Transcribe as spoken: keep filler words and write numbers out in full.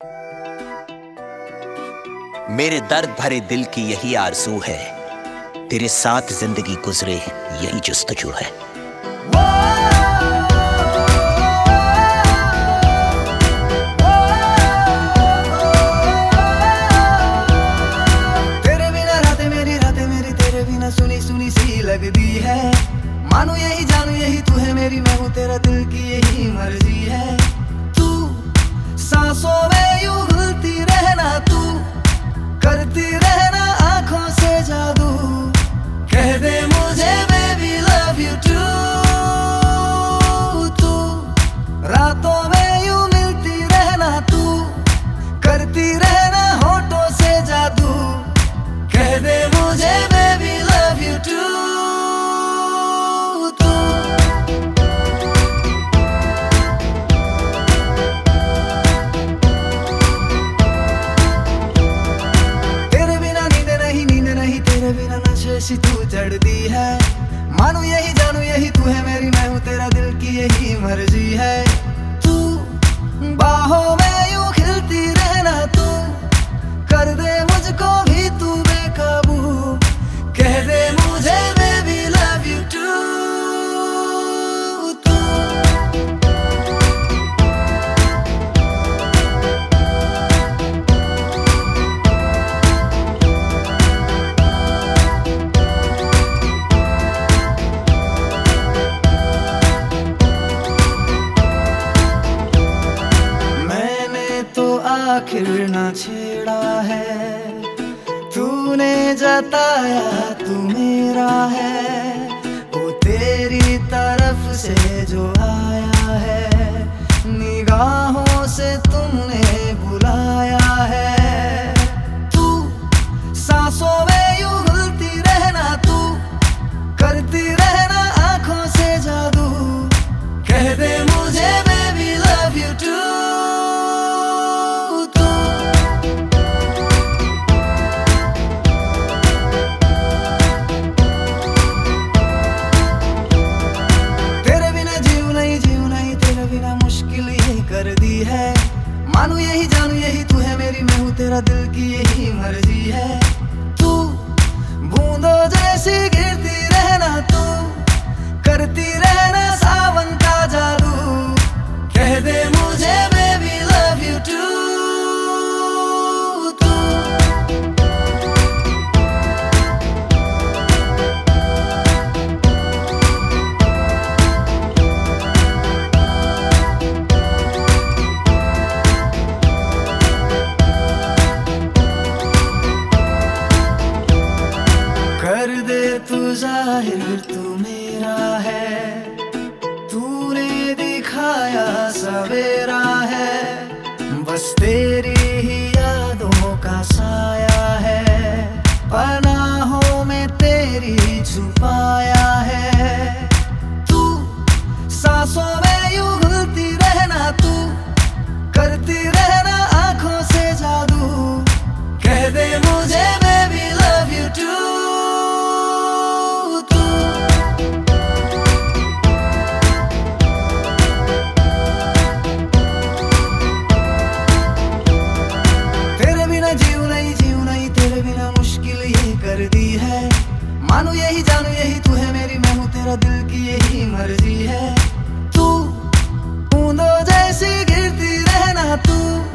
मेरे दर्द भरे दिल की यही आरज़ू है, तेरे साथ जिंदगी गुजरे यही जुस्तजू है। तेरे बिना रातें मेरी रातें मेरी तेरे बिना सुनी सुनी सी लगती है। मानू यही जानू यही तू है मेरी, मैं हूँ तेरा, दिल की यही मर्जी है। तू सांसों में यूं घुलती रहना, तू करती रहना आंखों से जादू। कह दे मुझे बेबी लव यू टू। तू रातों में यूं मिलती रहना, तू करती रहना होठों से जादू। कह दे मुझे बेबी लव यू टू। बिना नशे सी तू चढ़ती है। मानू यही जानू यही तू है मेरी, मैं हूँ तेरा, दिल की यही मर्जी है। तू बाहों में यूं खिलती रहना, तू कर दे मुझको भी तू बेकाबू। कह दे मुझे बेबी लव यू टू। आखिर ना छेड़ा है, तूने जताया तू मेरा है। वो तेरी तरफ से जो आया है, निगाहों से तुमने बुलाया है। तू सांसों में यूं घुलती रहना, तू करती रहना आंखों से जादू। कह दे मुझे बेबी लव यू टू। कर दी है। मानू यही जानू यही तू है मेरी, मैं हूँ तेरा, दिल की यही मर्जी है। तू बूंदों जैसी गिरती रहना, तू करती रहना सावन का जादू। कह दे मुझे बेबी लव यू टू। कर दे तू जाहिर तू मेरा है, तूने दिखाया सवेरा है। बस तेरी ही यादों का साया है, पनाहों में तेरी छुपाया है। तू सांसों में यूं घुलती रहना, तू करती रहना आंखों से जादू। कह दे मुझे बेबी लव यू टू। कर दी है। मानू यही जानू यही तू है मेरी, मैं हूँ तेरा, दिल की यही मर्जी है। तू बूंदों जैसी गिरती रहना, तू